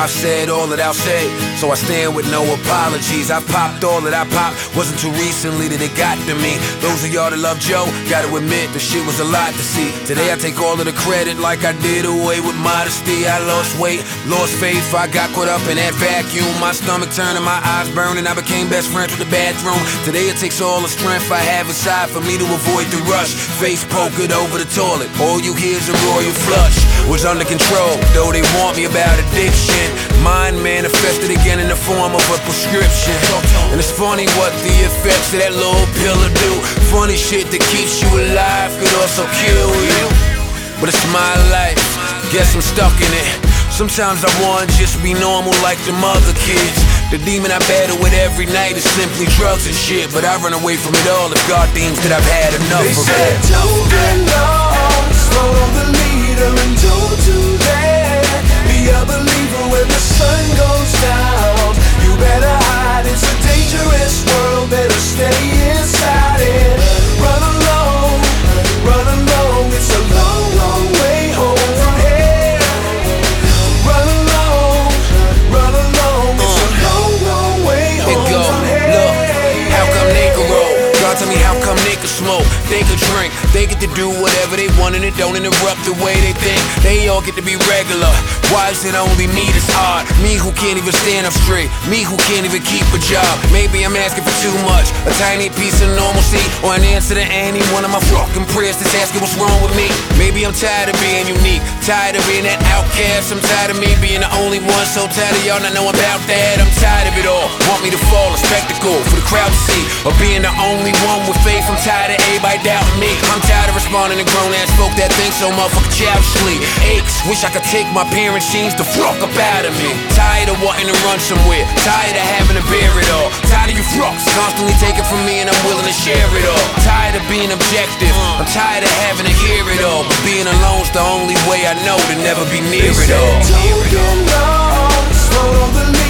I've said all that I'll say, so I stand with no apologies. I've popped all that I popped, wasn't too recently that it got to me. Those of y'all that love Joe, gotta admit the shit was a lot to see. Today I take all of the credit like I did away with modesty. I lost weight, lost faith, I got caught up in that vacuum. My stomach turning, my eyes burning, I became best friends with the bathroom. Today it takes all the strength I have inside for me to avoid the rush. Face poking over the toilet, all you hear is a royal flush. Was under control, though they want me about addiction. Mind manifested again in the form of a prescription. And it's funny what the effects of that little pill will do. Funny shit that keeps you alive could also kill you. But it's my life, guess I'm stuck in it. Sometimes I want to just be normal like them other kids. The demon I battle with every night is simply drugs and shit. But I run away from it all if God deems that I've had enough of it. They said don't get lost, follow the leader and don't do that. Be a believer when the sun goes down. You better hide, it's a dangerous world, better stay inside it. Run alone, it's a long, long way home from here. Run alone, it's a long, long way home from here. Look, how come they can roll? God tell me how come they can smoke, they can drink, they get to do whatever they want and it don't interrupt the way they think. They all get to be regular. Why is it only me that's odd? Me who can't even stand up straight, me who can't even keep a job. Maybe I'm asking for too much, a tiny piece of normalcy, or an answer to any one of my fucking prayers that's asking what's wrong with me. Maybe I'm tired of being unique, tired of being that outcast. I'm tired of me being the only one, so tired of y'all not knowing about that. I'm tired of it all, want me to fall, a spectacle for the crowd to see, or being the only one with faith. I'm tired of everybody doubting me. I'm tired of responding to grown ass folk that think so motherfucking childishly. Aches, wish I could take my parents' jeans to fuck up out of me. Tired of wanting to run somewhere, tired of having to bear it all. Tired of you fucks constantly taking from me and I'm willing to share it all. Tired of being objective, I'm tired of having to hear it all. But being alone's the only way I know to never be near it all. Don't get lost, follow the